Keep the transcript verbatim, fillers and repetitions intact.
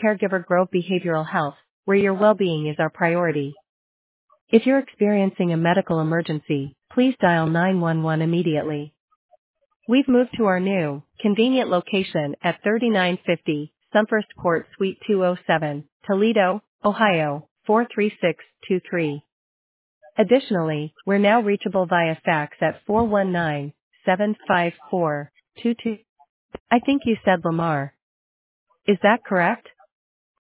Caregiver Grove Behavioral Health, where your well-being is our priority. If you're experiencing a medical emergency, please dial nine one one immediately. We've moved to our new, convenient location at thirty-nine fifty Sunfirst Court Suite two oh seven, Toledo, Ohio, four three six two three. Additionally, we're now reachable via fax at four one nine, seven five four, two two. I think you said Lamar. Is that correct?